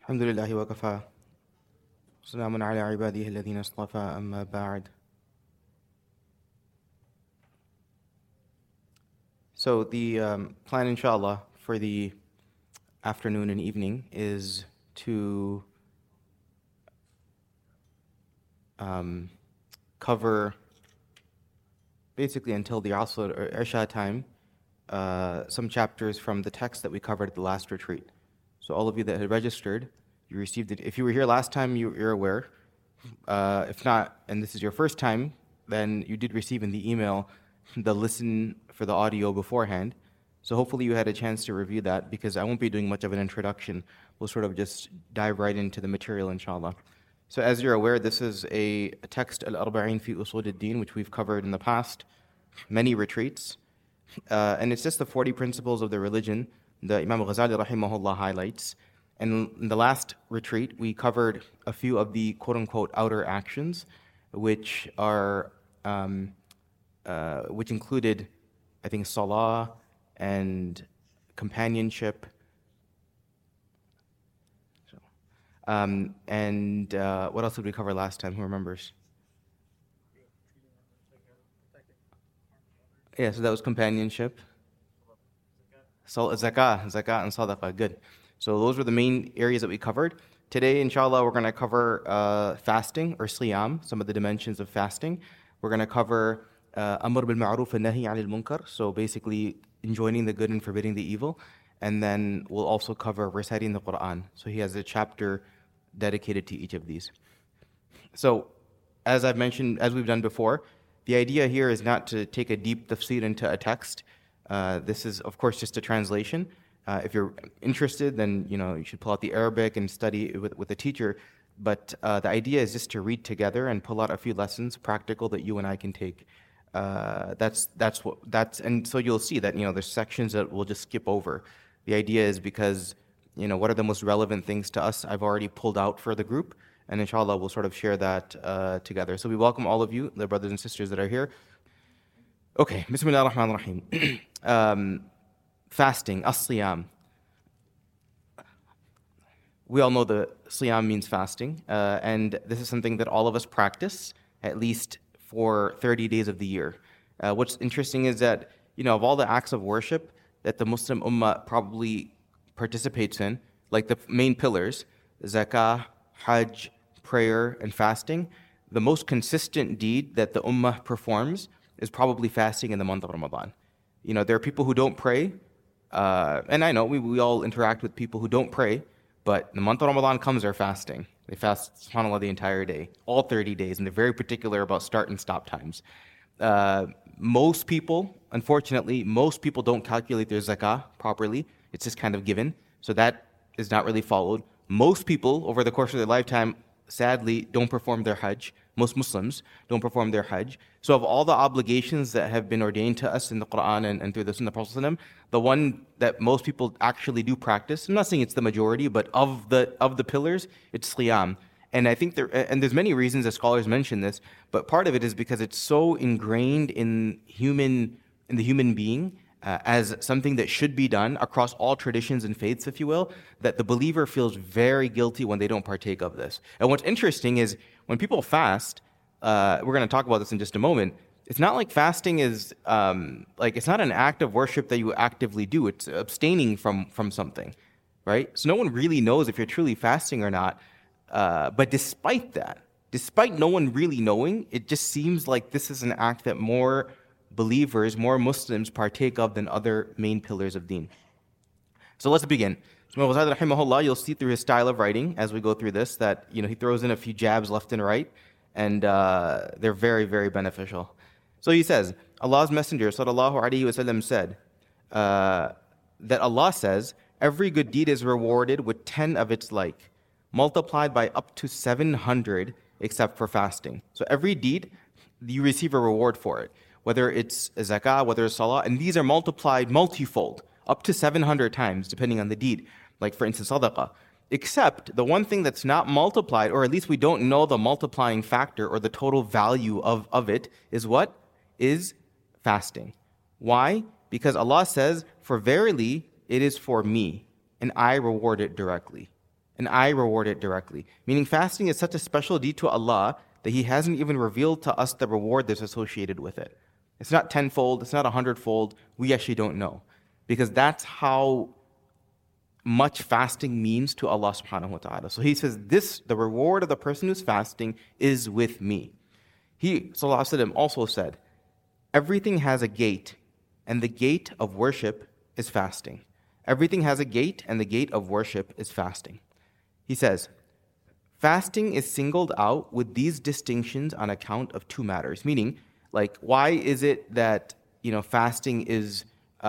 الحمد لله وكفى سلام على عباده الذين اصطفى أما بعد. So the plan, inshallah, for the afternoon and evening is to cover basically until the Asr or Isha time some chapters from the text that we covered at the last retreat. So all of you that had registered, you received it. If you were here last time, you're aware. If not, and this is your first time, then you did receive in the email the listen for the audio beforehand. So hopefully you had a chance to review that, because I won't be doing much of an introduction. We'll sort of just dive right into the material, inshallah. So as you're aware, this is a text, Al-Arba'in fi Usul ad-Din, which we've covered in the past many retreats. And it's just the 40 principles of the religion that Imam Ghazali rahimahullah highlights. And in the last retreat, we covered a few of the quote-unquote outer actions, which are which included, I think, salah and companionship. And what else did we cover last time? Who remembers? Yeah, so that was companionship. Zakah and sadaqah. Good. So those were the main areas that we covered. Today, inshallah, we're going to cover fasting or siyam, some of the dimensions of fasting. We're going to cover amr bil ma'ruf and nahi 'anil munkar, so basically enjoining the good and forbidding the evil. And then we'll also cover reciting the Quran. So he has a chapter dedicated to each of these. So as I've mentioned, as we've done before, the idea here is not to take a deep tafsir into a text. This is, of course, just a translation. If you're interested, then you should pull out the Arabic and study with a teacher. But the idea is just to read together and pull out a few lessons, practical, that you and I can take. And so you'll see that there's sections that we'll just skip over. The idea is because what are the most relevant things to us? I've already pulled out for the group, and inshallah we'll sort of share that together. So we welcome all of you, the brothers and sisters that are here. Okay, Bismillah ar-Rahman ar-Rahim. Fasting, as-siyam. We all know the siyam means fasting, and this is something that all of us practice at least for 30 days of the year. What's interesting is that, of all the acts of worship that the Muslim ummah probably participates in, like the main pillars, zakah, hajj, prayer, and fasting, the most consistent deed that the ummah performs is probably fasting in the month of Ramadan. There are people who don't pray, and I know we all interact with people who don't pray, but the month of Ramadan comes, they're fasting. They fast, subhanAllah, the entire day, all 30 days, and they're very particular about start and stop times. Most people, unfortunately, don't calculate their zakah properly. It's just kind of given, so that is not really followed. Most people, over the course of their lifetime, sadly, don't perform their hajj. Most Muslims don't perform their hajj. So of all the obligations that have been ordained to us in the Quran and through the Sunnah of the Prophet, the one that most people actually do practice, I'm not saying it's the majority, but of the pillars, it's siyam. And I think there's many reasons that scholars mention this, but part of it is because it's so ingrained in the human being as something that should be done across all traditions and faiths, if you will, that the believer feels very guilty when they don't partake of this. And what's interesting is when people fast, we're going to talk about this in just a moment, it's not like fasting is, it's not an act of worship that you actively do. It's abstaining from something, right? So no one really knows if you're truly fasting or not. But despite no one really knowing, it just seems like this is an act that more believers, more Muslims partake of than other main pillars of deen. So let's begin. Rahimahullah, you'll see through his style of writing as we go through this that he throws in a few jabs left and right, and they're very, very beneficial. So he says, Allah's Messenger sallallahu alaihi wasallam said that Allah says, every good deed is rewarded with 10 of its like, multiplied by up to 700 except for fasting. So every deed, you receive a reward for it, whether it's zakah, whether it's salah, and these are multiplied multifold, up to 700 times, depending on the deed. Like, for instance, sadaqah. Except the one thing that's not multiplied, or at least we don't know the multiplying factor or the total value of it, is what? Is fasting. Why? Because Allah says, for verily, it is for me, and I reward it directly. and I reward it directly. Meaning fasting is such a special deed to Allah that He hasn't even revealed to us the reward that's associated with it. It's not tenfold, it's not 100-fold. We actually don't know. Because that's how much fasting means to Allah subhanahu wa ta'ala. So He says, the reward of the person who's fasting is with me. He, sallallahu alaihi wasallam, also said, everything has a gate, and the gate of worship is fasting. Everything has a gate, and the gate of worship is fasting. He says, fasting is singled out with these distinctions on account of two matters. Meaning, like, why is it that, fasting is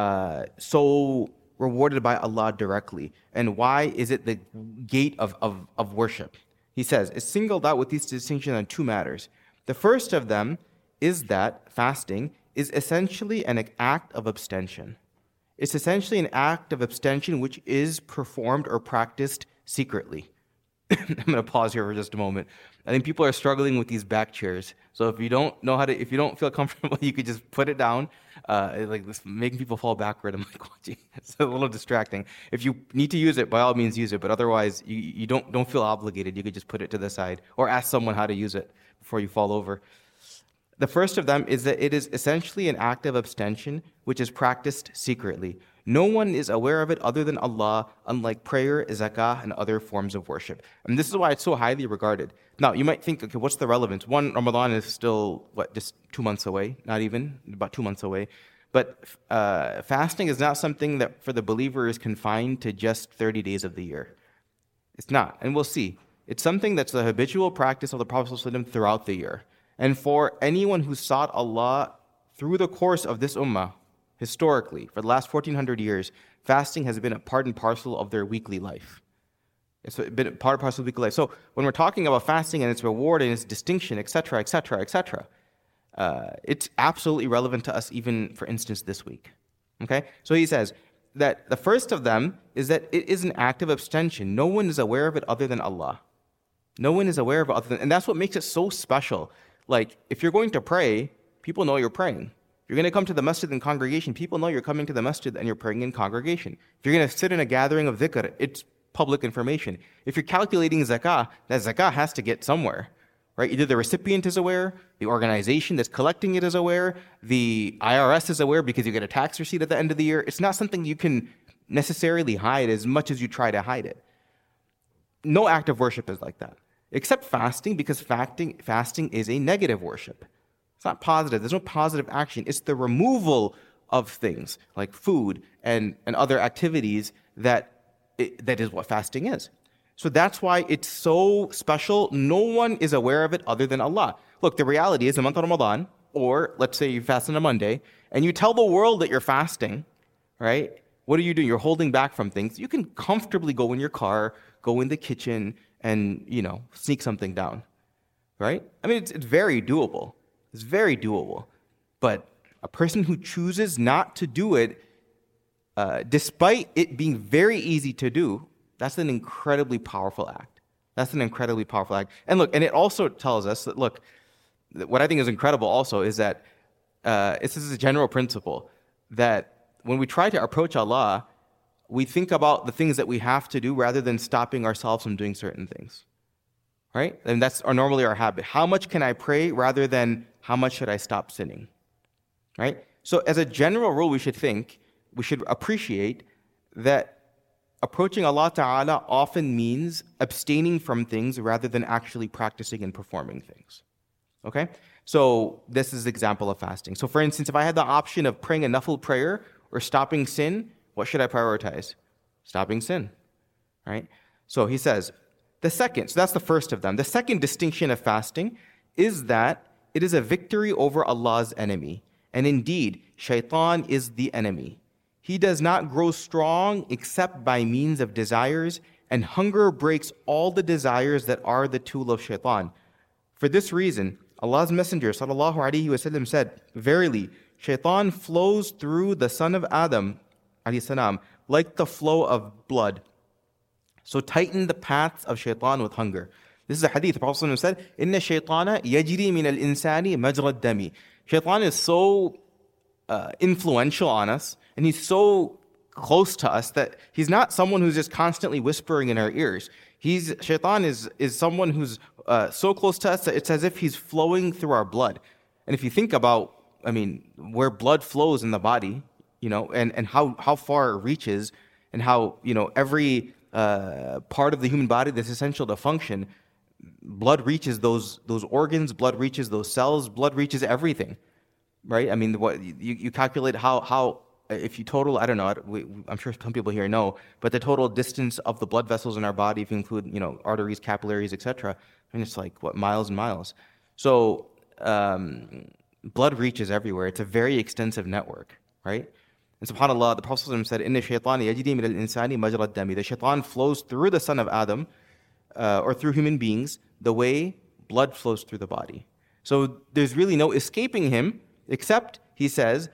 so rewarded by Allah directly? And why is it the gate of worship? He says, it's singled out with these distinctions on two matters. The first of them is that fasting is essentially an act of abstention. It's essentially an act of abstention which is performed or practiced secretly. I'm going to pause here for just a moment. I think people are struggling with these back chairs. So if you don't feel comfortable, you could just put it down. Like this, making people fall backward. I'm like, watching. It's a little distracting. If you need to use it, by all means use it. But otherwise, you don't feel obligated. You could just put it to the side or ask someone how to use it before you fall over. The first of them is that it is essentially an act of abstention which is practiced secretly. No one is aware of it other than Allah, unlike prayer, zakah, and other forms of worship. And this is why it's so highly regarded. Now, you might think, okay, what's the relevance? One, Ramadan is still, just 2 months away? Not even, about 2 months away. But fasting is not something that for the believer is confined to just 30 days of the year. It's not, and we'll see. It's something that's the habitual practice of the Prophet ﷺ throughout the year. And for anyone who sought Allah through the course of this ummah, historically, for the last 1400 years, fasting has been a part and parcel of their weekly life. It's been a part and parcel of weekly life. So when we're talking about fasting and its reward and its distinction, etc., etc., etc., it's absolutely relevant to us even, for instance, this week. Okay? So he says that the first of them is that it is an act of abstention. No one is aware of it other than Allah. No one is aware of it other than, and that's what makes it so special. Like, if you're going to pray, people know you're praying. If you're going to come to the masjid in congregation, people know you're coming to the masjid and you're praying in congregation. If you're going to sit in a gathering of dhikr, it's public information. If you're calculating zakah, that zakah has to get somewhere, right? Either the recipient is aware, the organization that's collecting it is aware, the IRS is aware because you get a tax receipt at the end of the year. It's not something you can necessarily hide as much as you try to hide it. No act of worship is like that. Except fasting, because fasting is a negative worship. It's not positive. There's no positive action. It's the removal of things like food and other activities that is what fasting is. So that's why it's so special. No one is aware of it other than Allah. Look, the reality is the month of Ramadan, or let's say you fast on a Monday, and you tell the world that you're fasting, right? What are you doing? You're holding back from things. You can comfortably go in your car, go in the kitchen, and, sneak something down, right? I mean, it's very doable. It's very doable. But a person who chooses not to do it, despite it being very easy to do, that's an incredibly powerful act. That's an incredibly powerful act. And look, and it also tells us that, look, what I think is incredible also is that this is a general principle that when we try to approach Allah, we think about the things that we have to do rather than stopping ourselves from doing certain things, right? And that's normally our habit. How much can I pray rather than how much should I stop sinning, right? So as a general rule, we should appreciate that approaching Allah Ta'ala often means abstaining from things rather than actually practicing and performing things, okay? So this is an example of fasting. So for instance, if I had the option of praying a nafil prayer or stopping sin, what should I prioritize? Stopping sin, right? So he says, so that's the first of them. The second distinction of fasting is that it is a victory over Allah's enemy. And indeed, shaitan is the enemy. He does not grow strong except by means of desires, and hunger breaks all the desires that are the tool of shaitan. For this reason, Allah's Messenger sallallahu alaihi wasallam said, verily, shaitan flows through the son of Adam alayhi salam, like the flow of blood. So tighten the paths of shaitan with hunger. This is a hadith. The Prophet said, Inna shaitana yajri min al-insani majra dami. Shaitan is so influential on us, and he's so close to us that he's not someone who's just constantly whispering in our ears. Shaitan is someone who's so close to us that it's as if he's flowing through our blood. And if you think about, where blood flows in the body, and how far it reaches, and how, every part of the human body that's essential to function, blood reaches those organs, blood reaches those cells, blood reaches everything, right? What you calculate how if you total, I don't know, I'm sure some people here know, but the total distance of the blood vessels in our body, if you include, arteries, capillaries, etc., it's like miles and miles. So blood reaches everywhere. It's a very extensive network, right? And subhanAllah, the Prophet said, "Inna shaytan yajri min al-insani majra ad-dami." The shaitan flows through the son of Adam, or through human beings, the way blood flows through the body. So there's really no escaping him, except, he says,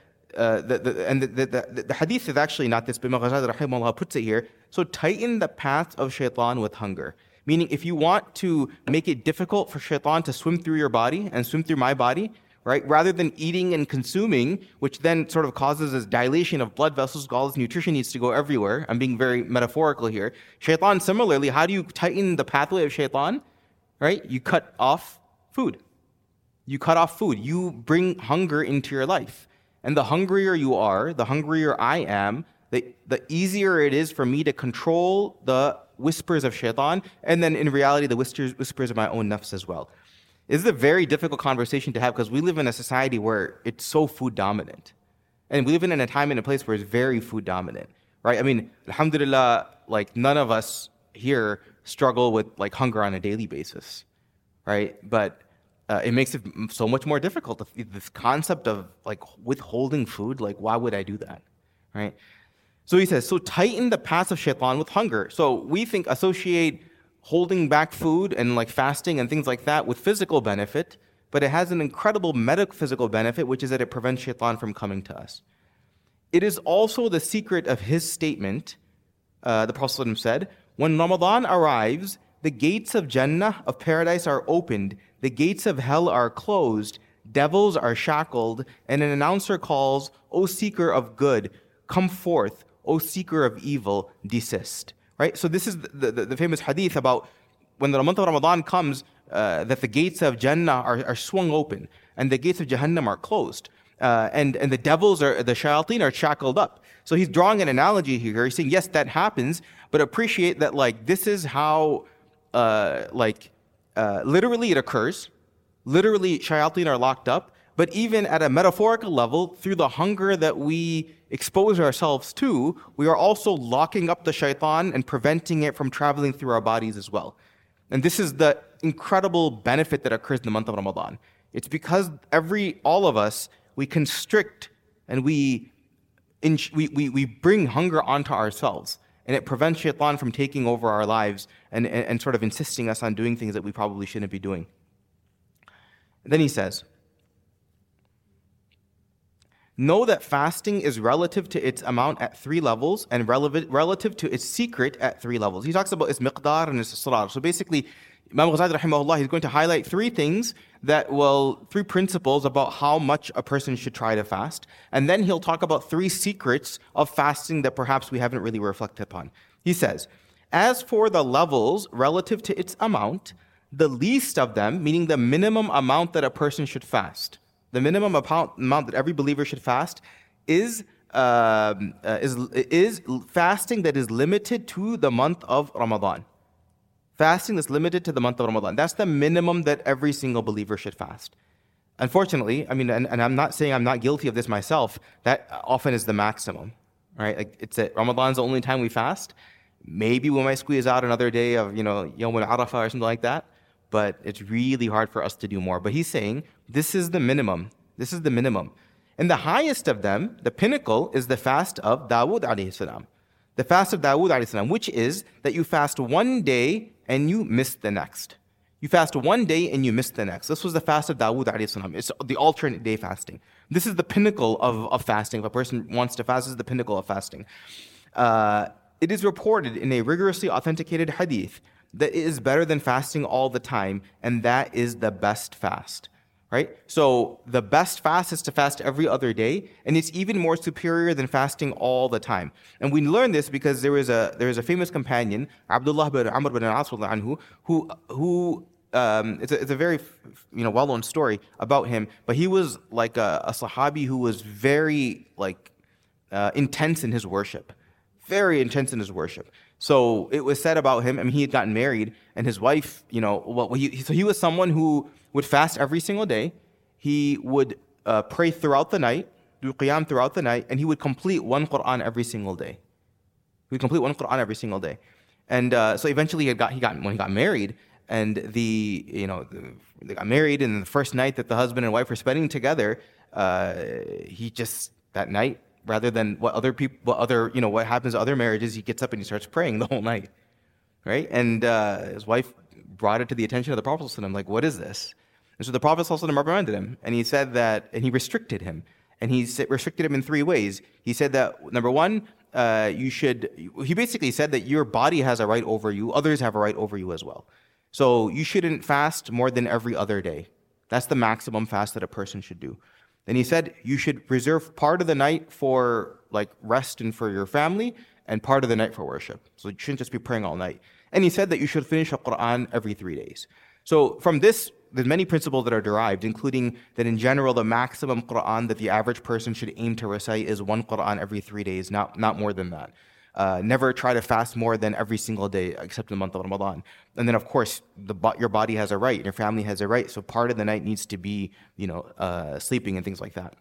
the hadith is actually not this, but Imam Ghazali rahimahullah puts it here. So tighten the path of shaitan with hunger. Meaning, if you want to make it difficult for shaitan to swim through your body and swim through my body, right? Rather than eating and consuming, which then sort of causes this dilation of blood vessels, all this nutrition needs to go everywhere. I'm being very metaphorical here. Shaitan, similarly, how do you tighten the pathway of shaitan? Right? You cut off food. You cut off food. You bring hunger into your life. And the hungrier you are, the hungrier I am, the easier it is for me to control the whispers of shaitan, and then in reality, the whispers of my own nafs as well. This is a very difficult conversation to have because we live in a society where it's so food dominant. And we live in a time and a place where it's very food dominant, right? Alhamdulillah, none of us here struggle with hunger on a daily basis, right? But it makes it so much more difficult. This concept of withholding food, why would I do that, right? So he says, so tighten the path of shaitan with hunger. So we associate holding back food and fasting and things like that with physical benefit, but it has an incredible metaphysical benefit, which is that it prevents shaitan from coming to us. It is also the secret of his statement, the Prophet ﷺ said, when Ramadan arrives, the gates of Jannah, of paradise, are opened, the gates of hell are closed, devils are shackled, and an announcer calls, O seeker of good, come forth, O seeker of evil, desist. Right? So this is the famous hadith about when the month of Ramadan comes, that the gates of Jannah are swung open, and the gates of Jahannam are closed. And the devils, the shayateen, are shackled up. So he's drawing an analogy here. He's saying, yes, that happens, but appreciate that this is how literally it occurs. Literally, shayateen are locked up. But even at a metaphorical level, through the hunger that we expose ourselves to, we are also locking up the shaitan and preventing it from traveling through our bodies as well. And this is the incredible benefit that occurs in the month of Ramadan. It's because all of us, we constrict and we bring hunger onto ourselves. And it prevents shaitan from taking over our lives and sort of insisting us on doing things that we probably shouldn't be doing. And then he says, know that fasting is relative to its amount at 3 levels and relative to its secret at 3 levels. He talks about its miqdar and its israr. So basically, Imam Ghazali rahimahullah, he's going to highlight 3 things 3 principles about how much a person should try to fast. And then he'll talk about 3 secrets of fasting that perhaps we haven't really reflected upon. He says, as for the levels relative to its amount, the least of them, meaning the minimum amount that a person should fast, the minimum amount that every believer should fast is fasting that is limited to the month of Ramadan. Fasting that's limited to the month of Ramadan. That's the minimum that every single believer should fast. Unfortunately, and I'm not saying I'm not guilty of this myself, that often is the maximum, right? It's that Ramadan's the only time we fast. Maybe we might squeeze out another day of, Yawm al-Arafah or something like that, but it's really hard for us to do more. But he's saying, this is the minimum. This is the minimum. And the highest of them, the pinnacle, is the fast of Dawood alayhi salam. The fast of Dawood alayhi salam, which is that you fast one day and you miss the next. You fast one day and you miss the next. This was the fast of Dawood alayhi salam. It's the alternate day fasting. This is the pinnacle of fasting. If a person wants to fast, this is the pinnacle of fasting. It is reported in a rigorously authenticated hadith that it is better than fasting all the time, and that is the best fast. right? So the best fast is to fast every other day, and it's even more superior than fasting all the time. And we learn this because there is a famous companion, Abdullah bin Amr bin al-As anhu, who it's a very well-known story about him, but he was like a Sahabi who was very like intense in his worship, very intense in his worship. So it was said about him. I mean, he had gotten married, and his wife, so he was someone who would fast every single day. He would pray throughout the night, do qiyam throughout the night, and he would complete one Quran every single day. He would complete one Quran every single day, and so eventually when he got married, and they got married, and the first night that the husband and wife were spending together, he just that night, rather than what happens to other marriages, he gets up and he starts praying the whole night, right? And his wife brought it to the attention of the Prophet ﷺ, like, what is this? And so the Prophet ﷺ reprimanded him, and he said that, and he restricted him, and he restricted him in 3 ways. He said that, number one, he basically said that your body has a right over you, others have a right over you as well. So you shouldn't fast more than every other day. That's the maximum fast that a person should do. Then he said you should reserve part of the night for like rest and for your family, and part of the night for worship. So you shouldn't just be praying all night. And he said that you should finish the Quran every 3 days. So from this, there's many principles that are derived, including that in general, the maximum Quran that the average person should aim to recite is 1 Quran every 3 days, not more than that. Never try to fast more than every single day, except in the month of Ramadan. And then, of course, your body has a right, your family has a right. So part of the night needs to be, sleeping and things like that.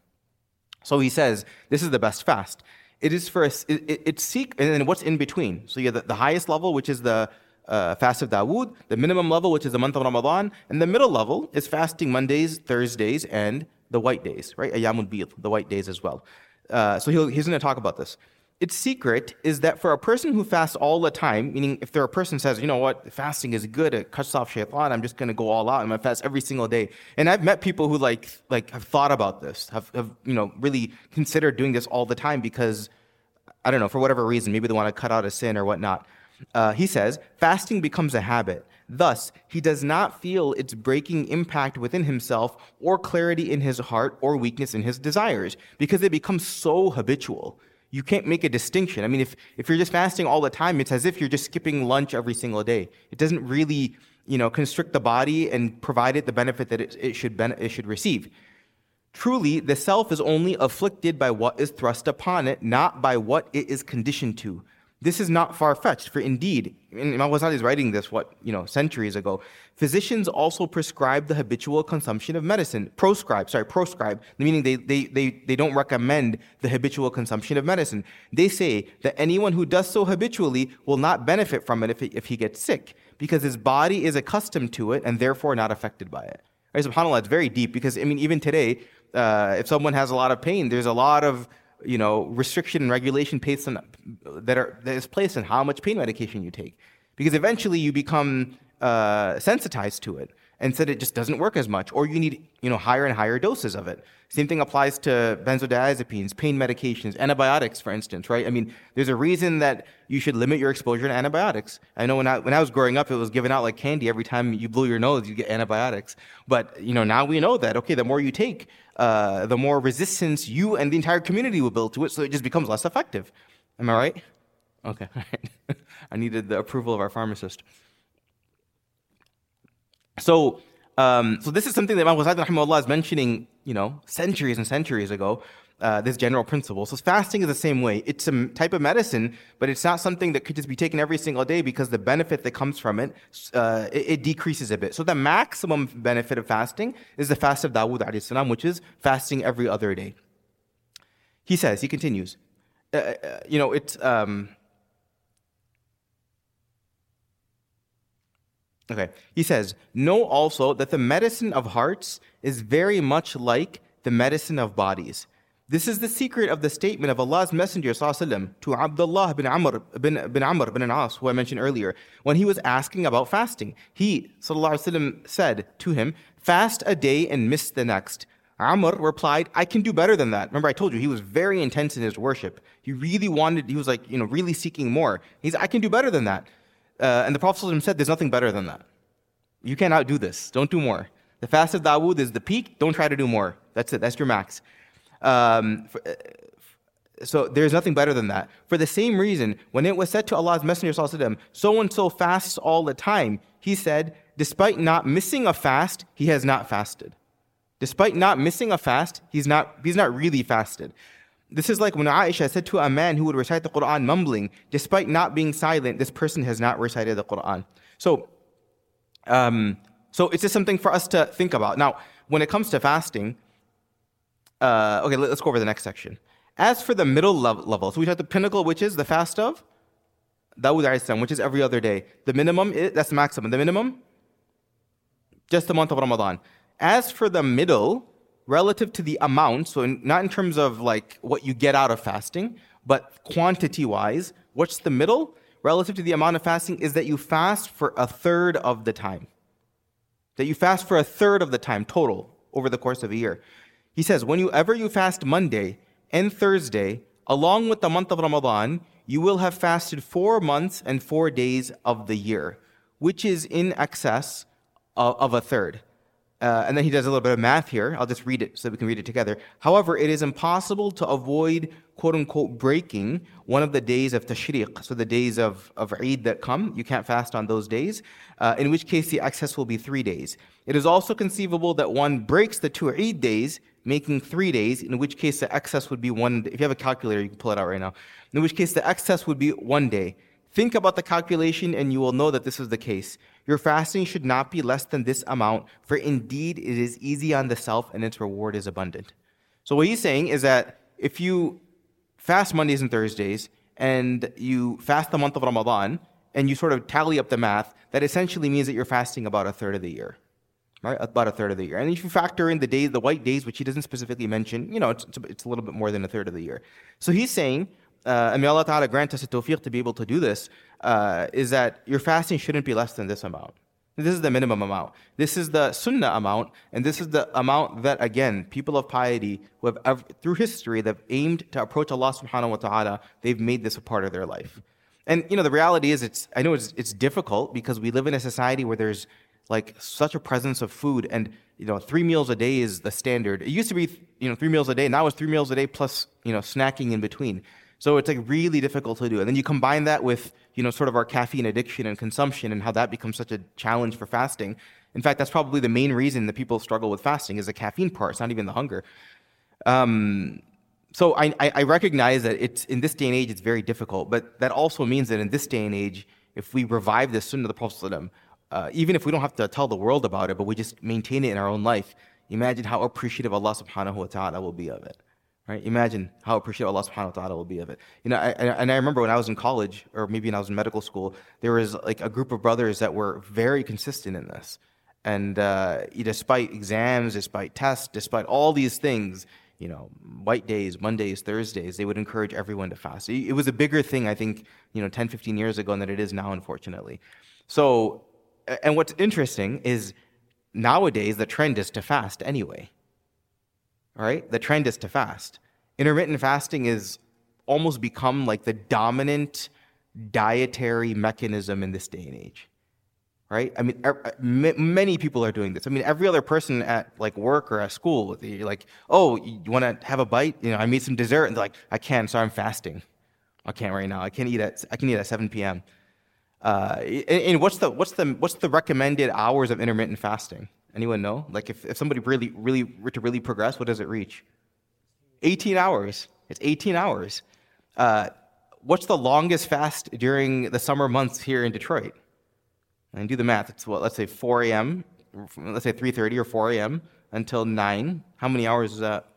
So he says, this is the best fast. It is for us. It's seek, and then what's in between. So you have the highest level, which is the fast of Dawood, the minimum level, which is the month of Ramadan, and the middle level is fasting Mondays, Thursdays, and the white days, right? Ayyamul Bid, the white days as well. So he's going to talk about this. Its secret is that for a person who fasts all the time, meaning if a person says, you know what, fasting is good, it cuts off shaitan, I'm just going to go all out, I'm going to fast every single day. And I've met people who like have thought about this, have really considered doing this all the time because, I don't know, for whatever reason, maybe they want to cut out a sin or whatnot. He says, fasting becomes a habit. Thus, he does not feel its breaking impact within himself or clarity in his heart or weakness in his desires because it becomes so habitual. You can't make a distinction. I mean, if you're just fasting all the time, it's as if you're just skipping lunch every single day. It doesn't really, constrict the body and provide it the benefit that it should receive. Truly, the self is only afflicted by what is thrust upon it, not by what it is conditioned to. This is not far-fetched, for indeed, and Imam Ghazali is writing this, centuries ago, physicians also prescribe the habitual consumption of medicine. Proscribe, meaning they don't recommend the habitual consumption of medicine. They say that anyone who does so habitually will not benefit from it if he gets sick, because his body is accustomed to it and therefore not affected by it. Right, SubhanAllah, it's very deep, because, even today, if someone has a lot of pain, there's a lot of restriction and regulation that is placed on how much pain medication you take, because eventually you become sensitized to it, and said it just doesn't work as much, or you need higher and higher doses of it. Same thing applies to benzodiazepines, pain medications, antibiotics, for instance, right? I mean, there's a reason that you should limit your exposure to antibiotics. I know when I was growing up, it was given out like candy. Every time you blew your nose, you get antibiotics. But now we know that, okay, the more you take, the more resistance you and the entire community will build to it, so it just becomes less effective. Am I right? Okay, all right. I needed the approval of our pharmacist. So this is something that Imam Ghazali rahimahullah is mentioning, centuries and centuries ago, this general principle. So fasting is the same way. It's a type of medicine, but it's not something that could just be taken every single day, because the benefit that comes from it, it decreases a bit. So the maximum benefit of fasting is the fast of Dawood alayhi salam, which is fasting every other day. He continues, Okay. He says, know also that the medicine of hearts is very much like the medicine of bodies. This is the secret of the statement of Allah's Messenger ﷺ to Abdullah bin Amr bin al-As, who I mentioned earlier, when he was asking about fasting. He ﷺ said to him, fast a day and miss the next. Amr replied, I can do better than that. Remember, I told you, he was very intense in his worship. He was like, really seeking more. I can do better than that. And the Prophet ﷺ said, there's nothing better than that. You can't outdo this. Don't do more. The fast of Dawood is the peak. Don't try to do more. That's it. That's your max. So there's nothing better than that. For the same reason, when it was said to Allah's Messenger, ﷺ, so-and-so fasts all the time, he said, despite not missing a fast, he has not fasted. Despite not missing a fast, he's not really fasted. This is like when Aisha said to a man who would recite the Quran mumbling, despite not being silent, this person has not recited the Quran. So it's just something for us to think about. Now, when it comes to fasting, okay, let's go over the next section. As for the middle level, so we have the pinnacle, which is the fast of Dawood alayhi salam, which is every other day. The minimum, that's the maximum. The minimum, just the month of Ramadan. As for the middle, relative to the amount, so not in terms of like what you get out of fasting, but quantity-wise, what's the middle? Relative to the amount of fasting is that you fast for a third of the time. That you fast for a third of the time total over the course of a year. He says, whenever you fast Monday and Thursday, along with the month of Ramadan, you will have fasted 4 months and 4 days of the year, which is in excess of a third. And then he does a little bit of math here. I'll just read it so we can read it together. However, it is impossible to avoid, quote unquote, breaking one of the days of Tashriq, so the days of Eid that come. You can't fast on those days, in which case the excess will be 3 days. It is also conceivable that one breaks the 2 Eid days, making 3 days, in which case the excess would be 1 day. If you have a calculator, you can pull it out right now. In which case the excess would be 1 day. Think about the calculation and you will know that this is the case. Your fasting should not be less than this amount, for indeed it is easy on the self and its reward is abundant. So what he's saying is that if you fast Mondays and Thursdays and you fast the month of Ramadan and you sort of tally up the math, that essentially means that you're fasting about a third of the year. Right? About a third of the year. And if you factor in the days, the white days, which he doesn't specifically mention, it's a little bit more than a third of the year. So he's saying, and may Allah Ta'ala grant us the tawfiq to be able to do this, is that your fasting shouldn't be less than this amount. This is the minimum amount. This is the sunnah amount, and this is the amount that, again, people of piety who have, through history, that have aimed to approach Allah Subhanahu wa Ta'ala, they've made this a part of their life. And, the reality is, it's difficult because we live in a society where there's like such a presence of food, and 3 meals a day is the standard. It used to be 3 meals a day. Now it's 3 meals a day plus snacking in between. So it's like really difficult to do. And then you combine that with sort of our caffeine addiction and consumption and how that becomes such a challenge for fasting. In fact, that's probably the main reason that people struggle with fasting is the caffeine part. It's not even the hunger. So I recognize that it's in this day and age it's very difficult, but that also means that in this day and age, if we revive the sunnah of the Prophet ﷺ, even if we don't have to tell the world about it, but we just maintain it in our own life, imagine how appreciative Allah Subhanahu wa Ta'ala will be of it. Right? Imagine how appreciative Allah Subhanahu wa Ta'ala will be of it. I remember when I was in college, or maybe when I was in medical school, there was like a group of brothers that were very consistent in this. And despite exams, despite tests, despite all these things, white days, Mondays, Thursdays, they would encourage everyone to fast. It was a bigger thing, I think, 10, 15 years ago than it is now, unfortunately. So, and what's interesting is nowadays the trend is to fast anyway. All right? The trend is to fast. Intermittent fasting is almost become like the dominant dietary mechanism in this day and age. Right? I mean, many people are doing this. I mean, every other person at like work or at school, they're like, oh, you want to have a bite? I made some dessert. And they're like, I can't, sorry, I'm fasting. I can't right now. I can eat at 7 p.m. And what's the recommended hours of intermittent fasting? Anyone know? Like if somebody really were to really progress, what does it reach? 18 hours. It's 18 hours. What's the longest fast during the summer months here in Detroit? And do the math. It's let's say 4 a.m., let's say 3:30 or 4 a.m. until 9. How many hours is that?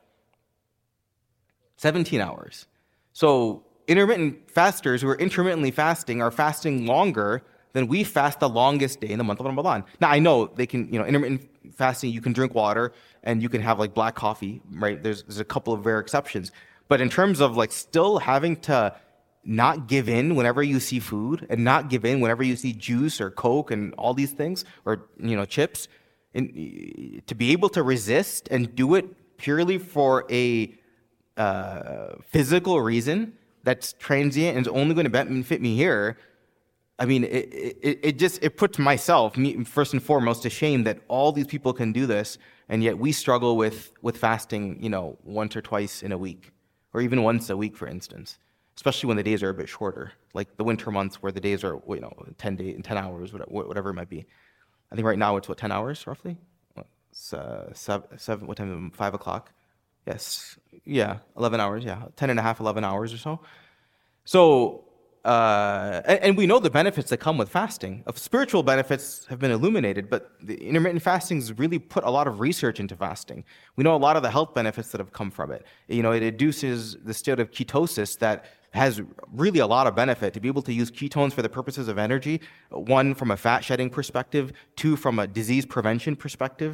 17 hours. So intermittent fasters who are intermittently fasting are fasting longer than we fast the longest day in the month of Ramadan. Now, I know they can, intermittent fasting, you can drink water and you can have like black coffee, right? There's a couple of rare exceptions. But in terms of like still having to not give in whenever you see food and not give in whenever you see juice or Coke and all these things or, chips, and to be able to resist and do it purely for a physical reason that's transient and is only going to benefit me here, I mean, it puts myself, me, first and foremost, to shame that all these people can do this, and yet we struggle with fasting, once or twice in a week, or even once a week, for instance. Especially when the days are a bit shorter, like the winter months where the days are 10 hours, whatever it might be. I think right now it's 10 hours roughly. It's, seven. What time? 5 o'clock. Yes. Yeah. 11 hours. Yeah. 10 and a half, 11 hours or so. So, and we know the benefits that come with fasting. Of spiritual benefits have been illuminated, but the intermittent fasting's really put a lot of research into fasting. We know a lot of the health benefits that have come from it. It induces the state of ketosis that has really a lot of benefit. To be able to use ketones for the purposes of energy, one, from a fat shedding perspective, two, from a disease prevention perspective.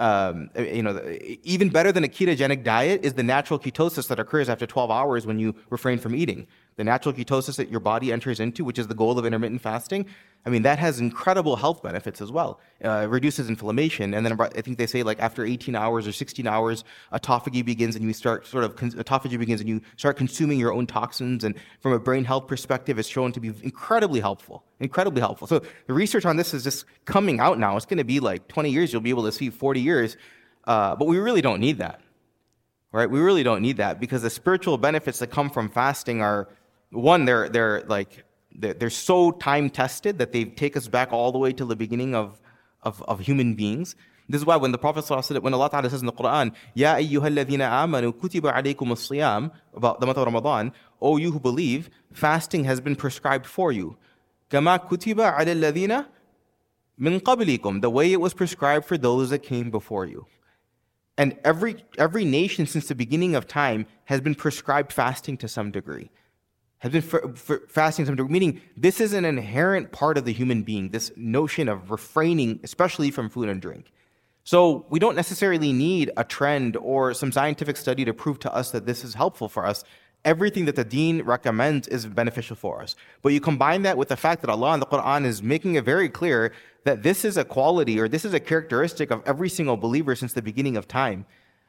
Even better than a ketogenic diet is the natural ketosis that occurs after 12 hours when you refrain from eating. The natural ketosis that your body enters into, which is the goal of intermittent fasting, I mean, that has incredible health benefits as well. It reduces inflammation. And then I think they say, like, after 18 hours or 16 hours, autophagy begins and you start consuming your own toxins. And from a brain health perspective, it's shown to be incredibly helpful. Incredibly helpful. So the research on this is just coming out now. It's going to be like 20 years. You'll be able to see 40 years. But we really don't need that. Right? We really don't need that, because the spiritual benefits that come from fasting are, one, they're so time tested that they take us back all the way to the beginning of human beings. This is why when the Prophet ﷺ, when Allah Ta'ala says in the Quran, Ya ayyuhalladhina amanu kutiba alaykum as-siyam, about the month of Ramadan, O you who believe, fasting has been prescribed for you. Kama kutiba ala alladhina min qablikum, the way it was prescribed for those that came before you. And every nation since the beginning of time has been prescribed fasting to some degree. Has been for fasting to some degree, meaning this is an inherent part of the human being, this notion of refraining, especially from food and drink. So we don't necessarily need a trend or some scientific study to prove to us that this is helpful for us. Everything that the deen recommends is beneficial for us. But you combine that with the fact that Allah in the Quran is making it very clear that this is a quality, or this is a characteristic of every single believer since the beginning of time.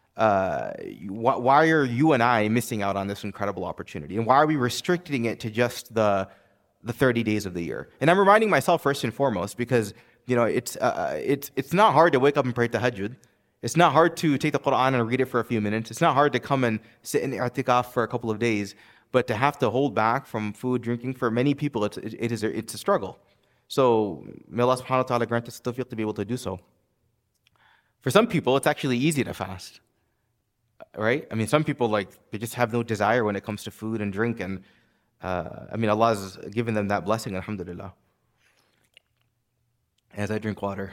Why are you and I missing out on this incredible opportunity? And why are we restricting it to just the 30 days of the year? And I'm reminding myself first and foremost, because it's not hard to wake up and pray tahajjud. It's not hard to take the Quran and read it for a few minutes. It's not hard to come and sit in i'tikaf for a couple of days. But to have to hold back from food, drinking, for many people, it's a struggle. So may Allah subhanahu wa ta'ala grant us tawfiq to be able to do so. For some people, it's actually easy to fast. Right? I mean, some people, they just have no desire when it comes to food and drink. And Allah has given them that blessing, alhamdulillah. As I drink water.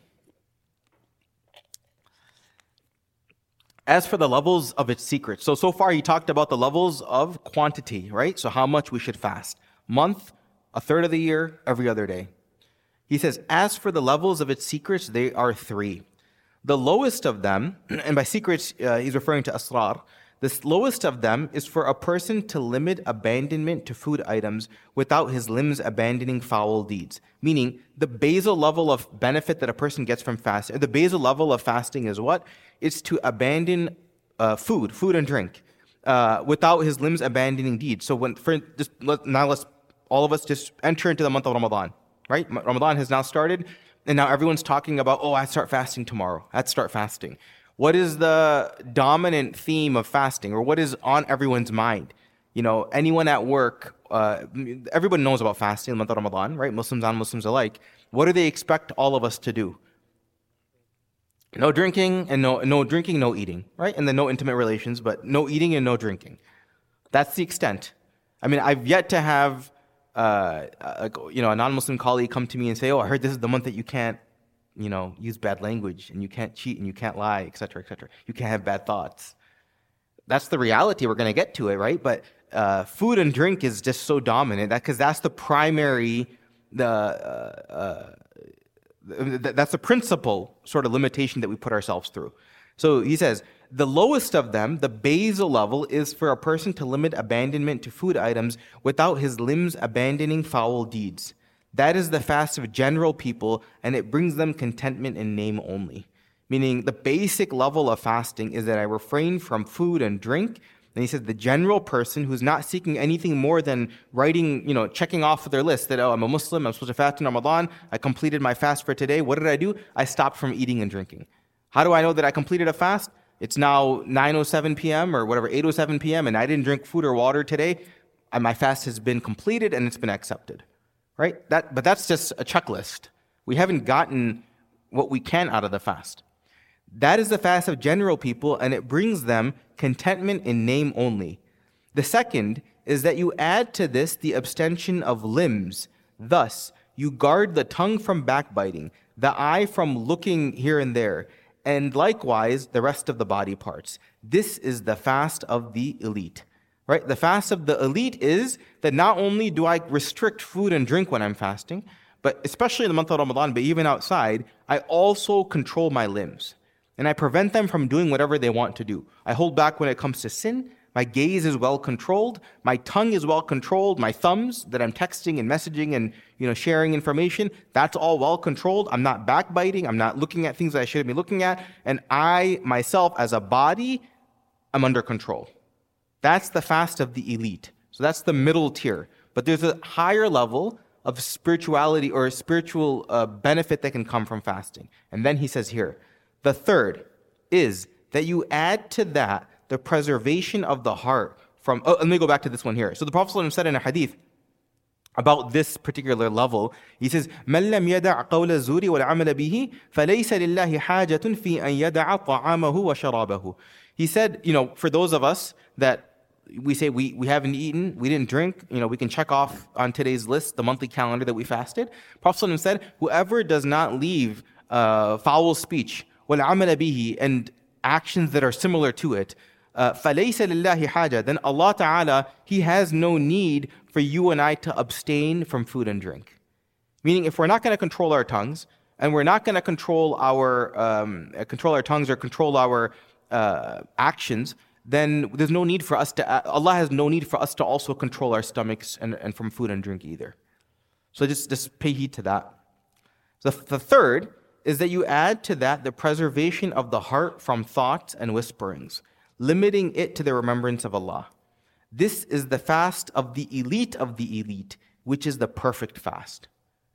As for the levels of its secrets, so far he talked about the levels of quantity, right? So how much we should fast. Month, a third of the year, every other day. He says, as for the levels of its secrets, they are 3. The lowest of them, and by secrets, he's referring to asrar. The lowest of them is for a person to limit abandonment to food items without his limbs abandoning foul deeds. Meaning, the basal level of benefit that a person gets from fasting, the basal level of fasting is what? It's to abandon food and drink, without his limbs abandoning deeds. So let's all of us just enter into the month of Ramadan, right? Ramadan has now started, and now everyone's talking about, I start fasting tomorrow. Let's start fasting. What is the dominant theme of fasting, or what is on everyone's mind? Anyone at work, everyone knows about fasting in the month of Ramadan, right? Muslims and Muslims alike. What do they expect all of us to do? No drinking and no drinking, no eating, right? And then no intimate relations, but no eating and no drinking. That's the extent. I mean, I've yet to have a non-Muslim colleague come to me and say, I heard this is the month that you can't use bad language, and you can't cheat, and you can't lie, etc., etc. You can't have bad thoughts. That's the reality. We're going to get to it, right? But food and drink is just so dominant because that's the primary, that's the principal sort of limitation that we put ourselves through. So he says, the lowest of them, the basal level, is for a person to limit abandonment to food items without his limbs abandoning foul deeds. That is the fast of general people, and it brings them contentment in name only. Meaning the basic level of fasting is that I refrain from food and drink, And he says the general person who's not seeking anything more than writing, checking off their list that, oh, I'm a Muslim, I'm supposed to fast in Ramadan, I completed my fast for today. What did I do? I stopped from eating and drinking. How do I know that I completed a fast? It's now 9:07 p.m. or whatever, 8:07 p.m. and I didn't drink food or water today. And my fast has been completed and it's been accepted, right? But that's just a checklist. We haven't gotten what we can out of the fast. That is the fast of general people, and it brings them contentment in name only. The second is that you add to this the abstention of limbs. Thus, you guard the tongue from backbiting, the eye from looking here and there, and likewise the rest of the body parts. This is the fast of the elite. Right? The fast of the elite is that not only do I restrict food and drink when I'm fasting, but especially in the month of Ramadan, but even outside, I also control my limbs. And I prevent them from doing whatever they want to do. I hold back when it comes to sin. My gaze is well controlled. My tongue is well controlled. My thumbs that I'm texting and messaging and sharing information, that's all well controlled. I'm not backbiting. I'm not looking at things that I shouldn't be looking at. And I, myself, as a body, I'm under control. That's the fast of the elite. So that's the middle tier. But there's a higher level of spirituality or spiritual benefit that can come from fasting. And then he says here, the third is that you add to that the preservation of the heart from... Oh, let me go back to this one here. So the Prophet ﷺ said in a hadith about this particular level, he says, مَنْ لَمْ يَدَعْ قَوْلَ الزُّورِ وَالْعَمَلَ بِهِ فَلَيْسَ لِلَّهِ حَاجَةٌ فِي أَنْ يَدَعَ طَعَامَهُ وَشَرَابَهُ. He said, for those of us that we say we haven't eaten, we didn't drink, we can check off on today's list the monthly calendar that we fasted. Prophet ﷺ said, whoever does not leave foul speech, وَالْعَمَلَ بِهِ, and actions that are similar to it, فَلَيْسَ لِلَّهِ حَاجَةٌ, then Allah Ta'ala, He has no need for you and I to abstain from food and drink. Meaning, if we're not going to control our tongues, and we're not going to control our tongues or control our actions, then there's no need for us to, Allah has no need for us to also control our stomachs and from food and drink either. So just pay heed to that. So the third is that you add to that the preservation of the heart from thoughts and whisperings, limiting it to the remembrance of Allah. This is the fast of the elite, which is the perfect fast.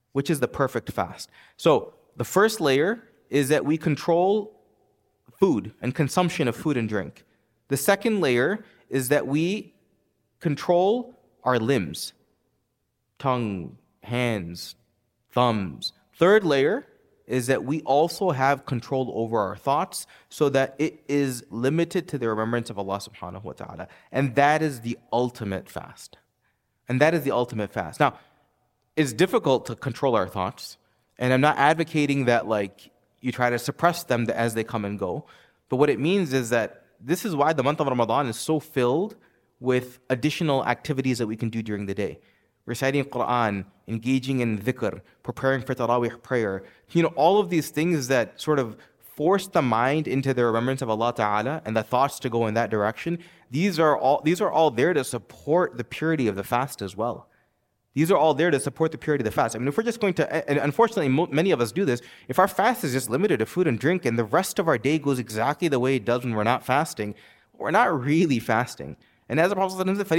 So the first layer is that we control food and consumption of food and drink. The second layer is that we control our limbs, tongue, hands, thumbs. Third layer is that we also have control over our thoughts so that it is limited to the remembrance of Allah subhanahu wa ta'ala. And that is the ultimate fast. Now, it's difficult to control our thoughts. And I'm not advocating that you try to suppress them as they come and go. But what it means is that this is why the month of Ramadan is so filled with additional activities that we can do during the day. Reciting Quran, engaging in dhikr, preparing for Taraweeh prayer. All of these things that sort of force the mind into the remembrance of Allah Ta'ala and the thoughts to go in that direction. These are all there to support the purity of the fast as well. If we're just going to, and unfortunately many of us do this, if our fast is just limited to food and drink and the rest of our day goes exactly the way it does when we're not fasting, we're not really fasting. And as the Prophet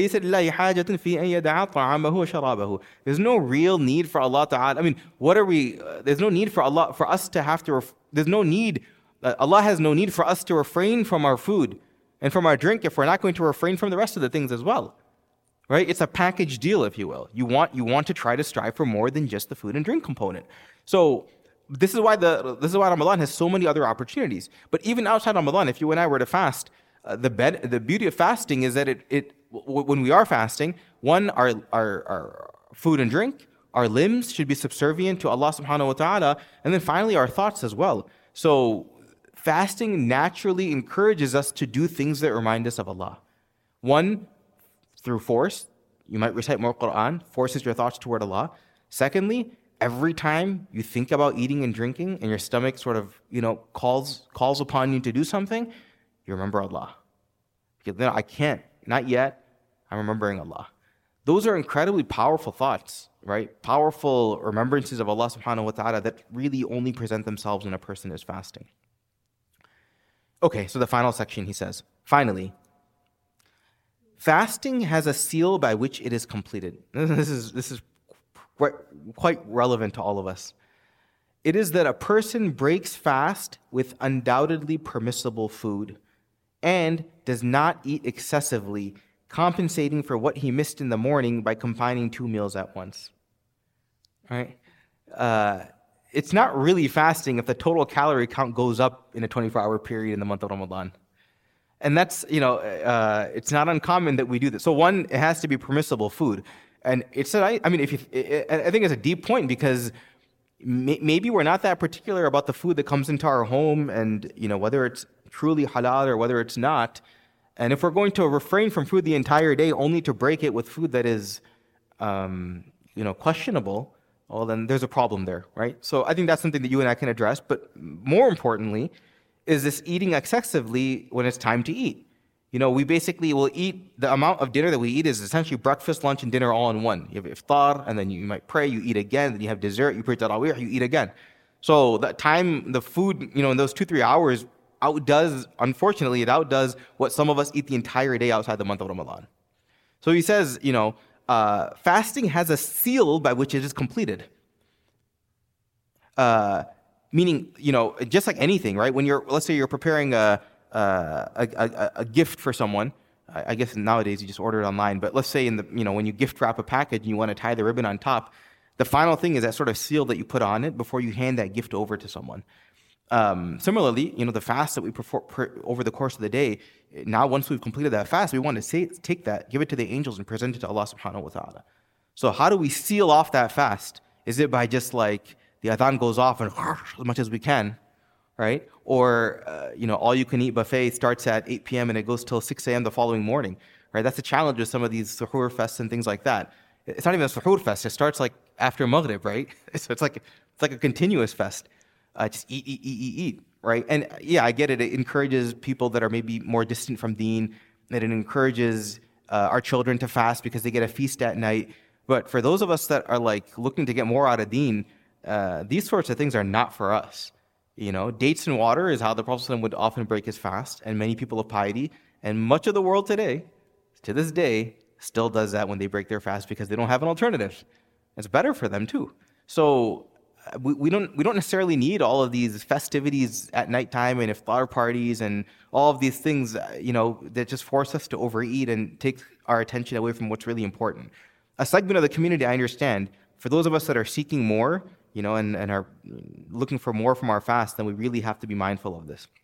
said, there's no real need for Allah Ta'ala. There's no need for Allah, for us to have to, Allah has no need for us to refrain from our food and from our drink if we're not going to refrain from the rest of the things as well. Right? It's a package deal, if you will. You want to try to strive for more than just the food and drink component. So this is why Ramadan has so many other opportunities. But even outside Ramadan, if you and I were to fast, the beauty of fasting is that when we are fasting, one, our food and drink, our limbs should be subservient to Allah subhanahu wa ta'ala, and then finally our thoughts as well. So fasting naturally encourages us to do things that remind us of Allah. One, through force, you might recite more Quran, forces your thoughts toward Allah. Secondly, every time you think about eating and drinking and your stomach sort of, calls upon you to do something, you remember Allah. I can't, not yet, I'm remembering Allah. Those are incredibly powerful thoughts, right? Powerful remembrances of Allah subhanahu wa ta'ala that really only present themselves when a person is fasting. Okay, so the final section, he says, finally, Fasting has a seal by which it is completed. This is quite relevant to all of us. It is that a person breaks fast with undoubtedly permissible food and does not eat excessively, compensating for what he missed in the morning by combining 2 meals at once. All right? It's not really fasting if the total calorie count goes up in a 24-hour period in the month of Ramadan. And that's, it's not uncommon that we do this. So one, it has to be permissible food. And I think it's a deep point because maybe we're not that particular about the food that comes into our home and, whether it's truly halal or whether it's not. And if we're going to refrain from food the entire day only to break it with food that is, questionable, well, then there's a problem there, right? So I think that's something that you and I can address. But more importantly, is this eating excessively when it's time to eat. We basically will eat, the amount of dinner that we eat is essentially breakfast, lunch, and dinner all in one. You have iftar, and then you might pray, you eat again, then you have dessert, you pray tarawih, you eat again. So that time, the food, in those 2-3 hours unfortunately, it outdoes what some of us eat the entire day outside the month of Ramadan. So he says, fasting has a seal by which it is completed. Meaning, just like anything, right? When let's say you're preparing a gift for someone. I guess nowadays you just order it online. But let's say when you gift wrap a package and you want to tie the ribbon on top, the final thing is that sort of seal that you put on it before you hand that gift over to someone. Similarly, the fast that we perform over the course of the day. Now, once we've completed that fast, we want to take that, give it to the angels, and present it to Allah Subhanahu wa Taala. So, how do we seal off that fast? Is it by just like the adhan goes off and as much as we can, right? Or, all you can eat buffet starts at 8 p.m. and it goes till 6 a.m. the following morning, right? That's a challenge with some of these suhoor fests and things like that. It's not even a suhoor fest. It starts like after Maghrib, right? So it's like a continuous fest. Just eat, right? And yeah, I get it. It encourages people that are maybe more distant from deen, that it encourages our children to fast because they get a feast at night. But for those of us that are like looking to get more out of deen, these sorts of things are not for us. Dates and water is how the Prophet ﷺ would often break his fast, and many people of piety, and much of the world today, to this day, still does that when they break their fast because they don't have an alternative. It's better for them too. So we don't necessarily need all of these festivities at nighttime and iftar parties and all of these things, that just force us to overeat and take our attention away from what's really important. A segment of the community, I understand, for those of us that are seeking more, and are looking for more from our fast, then we really have to be mindful of this.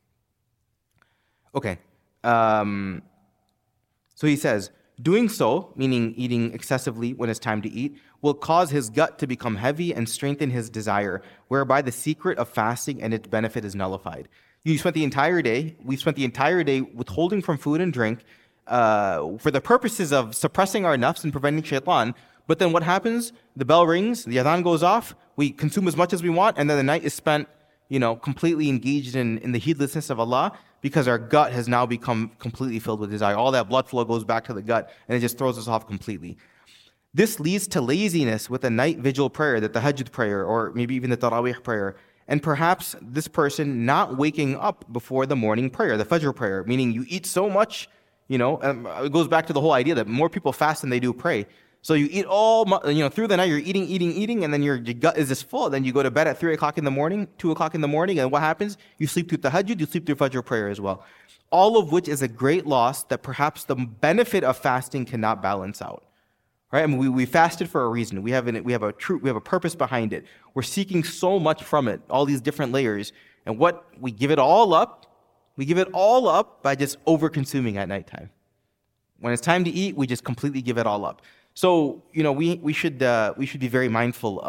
Okay. So he says, doing so, meaning eating excessively when it's time to eat, will cause his gut to become heavy and strengthen his desire, whereby the secret of fasting and its benefit is nullified. We spent the entire day withholding from food and drink for the purposes of suppressing our nafs and preventing shaitan. But then what happens? The bell rings, the adhan goes off, we consume as much as we want, and then the night is spent, completely engaged in the heedlessness of Allah because our gut has now become completely filled with desire. All that blood flow goes back to the gut, and it just throws us off completely. This leads to laziness with the night vigil prayer, the tahajjud prayer, or maybe even the tarawih prayer, and perhaps this person not waking up before the morning prayer, the fajr prayer, meaning you eat so much, it goes back to the whole idea that more people fast than they do pray. So you eat through the night, you're eating, and then your gut is just full. Then you go to bed at 3 o'clock in the morning, 2 o'clock in the morning, and what happens? You sleep through tahajjud, you sleep through fajr prayer as well. All of which is a great loss that perhaps the benefit of fasting cannot balance out. Right? I mean, we fasted for a reason. We have a purpose behind it. We're seeking so much from it, all these different layers. And we give it all up by just over-consuming at nighttime. When it's time to eat, we just completely give it all up. So, we should be very mindful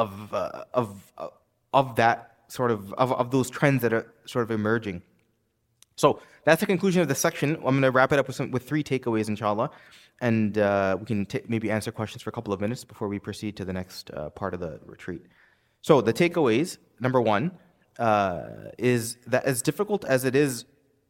of that sort of those trends that are sort of emerging. So that's the conclusion of this section. I'm going to wrap it up with 3 takeaways, inshallah, and we can maybe answer questions for a couple of minutes before we proceed to the next part of the retreat. So the takeaways, number 1, is that as difficult as it is,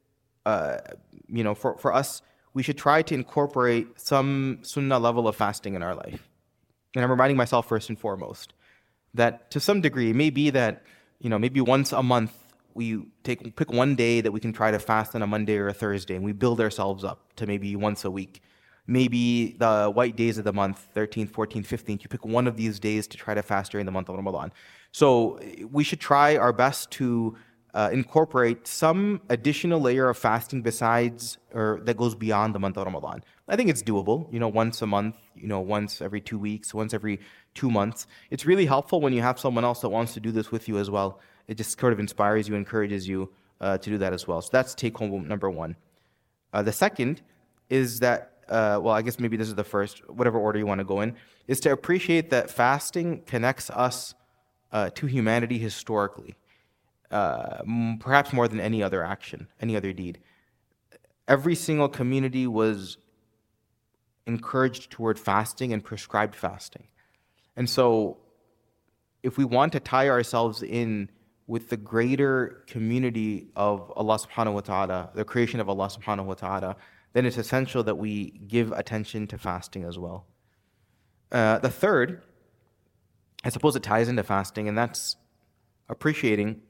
for us, we should try to incorporate some sunnah level of fasting in our life. And I'm reminding myself first and foremost that to some degree, it may be that, maybe once a month we pick one day that we can try to fast on a Monday or a Thursday, and we build ourselves up to maybe once a week. maybe the white days of the month, 13th, 14th, 15th, you pick one of these days to try to fast during the month of Ramadan. So we should try our best to incorporate some additional layer of fasting besides or that goes beyond the month of Ramadan. I think it's doable, once a month, once every 2 weeks, once every 2 months. It's really helpful when you have someone else that wants to do this with you as well. It just sort of inspires you, encourages you to do that as well. So that's take home number one. The second is that, I guess maybe this is the first, whatever order you want to go in, is to appreciate that fasting connects us to humanity historically, perhaps more than any other action, any other deed. Every single community was encouraged toward fasting and prescribed fasting. And so if we want to tie ourselves in with the greater community of Allah subhanahu wa ta'ala, the creation of Allah subhanahu wa ta'ala, then it's essential that we give attention to fasting as well. The third, I suppose it ties into fasting, and that's appreciating,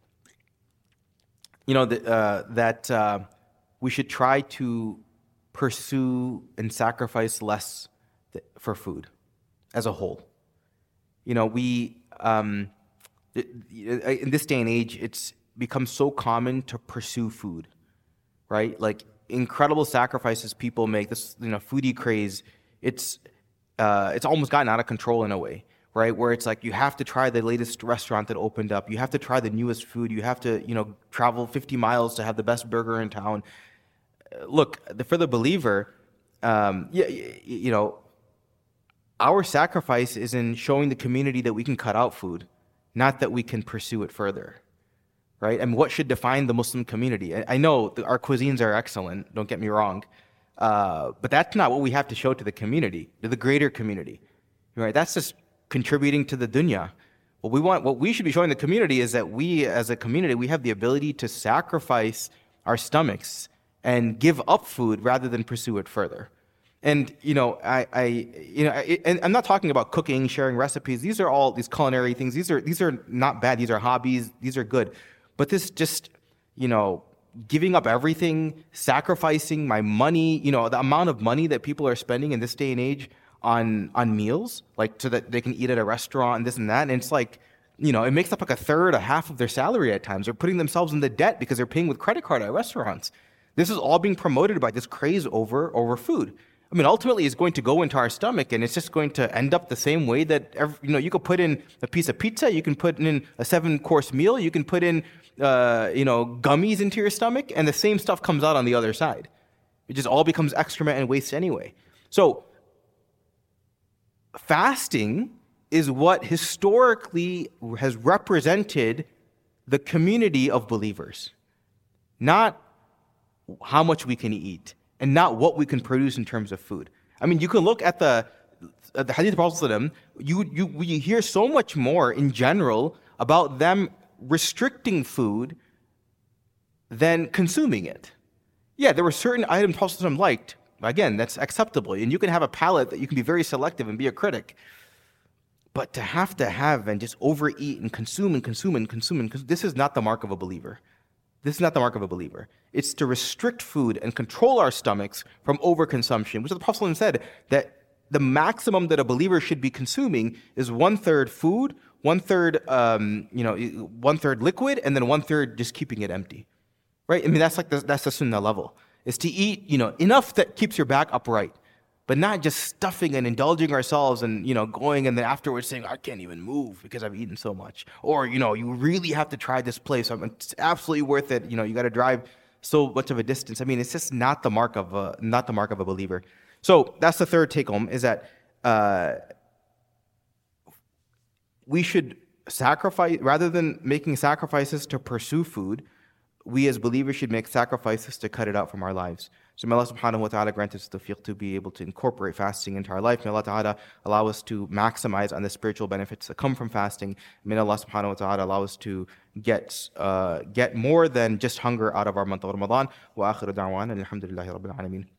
that we should try to pursue and sacrifice less for food as a whole. In this day and age, it's become so common to pursue food, right? Like incredible sacrifices people make. This, foodie craze. It's almost gotten out of control in a way, right? Where it's like you have to try the latest restaurant that opened up. You have to try the newest food. You have to, travel 50 miles to have the best burger in town. Look, for the believer, our sacrifice is in showing the community that we can cut out food, not that we can pursue it further, right? And what should define the Muslim community? I know our cuisines are excellent, don't get me wrong, but that's not what we have to show to the community, to the greater community, right? That's just contributing to the dunya. What we should be showing the community is that we, as a community, we have the ability to sacrifice our stomachs and give up food rather than pursue it further. And and I'm not talking about cooking, sharing recipes. These are all these culinary things. These are not bad. These are hobbies. These are good. But this just, giving up everything, sacrificing my money, the amount of money that people are spending in this day and age on meals, like so that they can eat at a restaurant and this and that. And it's like, it makes up like a third, a half of their salary at times. They're putting themselves into debt because they're paying with credit card at restaurants. This is all being promoted by this craze over food. I mean, ultimately, it's going to go into our stomach, and it's just going to end up the same way that you could put in a piece of pizza, you can put in a 7-course meal, you can put in gummies into your stomach, and the same stuff comes out on the other side. It just all becomes excrement and waste anyway. So, fasting is what historically has represented the community of believers, not how much we can eat, and not what we can produce in terms of food. I mean, you can look at the hadith of Prophet. We hear so much more in general about them restricting food than consuming it. Yeah, there were certain items Prophet liked. Again, that's acceptable. And you can have a palate that you can be very selective and be a critic. But to have and just overeat and consume, this is not the mark of a believer. This is not the mark of a believer. It's to restrict food and control our stomachs from overconsumption, which the Prophet said that the maximum that a believer should be consuming is 1/3 food, 1/3 1/3 liquid, and then 1/3 just keeping it empty. Right? I mean, that's the sunnah level. Is to eat, enough that keeps your back upright, but not just stuffing and indulging ourselves and, going and then afterwards saying, I can't even move because I've eaten so much. Or, you really have to try this place. It's absolutely worth it. You got to drive so much of a distance. I mean, it's just not the mark of a believer. So that's the third take home, is that we should sacrifice, rather than making sacrifices to pursue food, we as believers should make sacrifices to cut it out from our lives. So may Allah subhanahu wa ta'ala grant us the tawfiq to be able to incorporate fasting into our life. May Allah ta'ala allow us to maximize on the spiritual benefits that come from fasting. May Allah subhanahu wa ta'ala allow us to get more than just hunger out of our month of Ramadan. Wa akhiru da'wana alhamdulillahi rabbil alameen.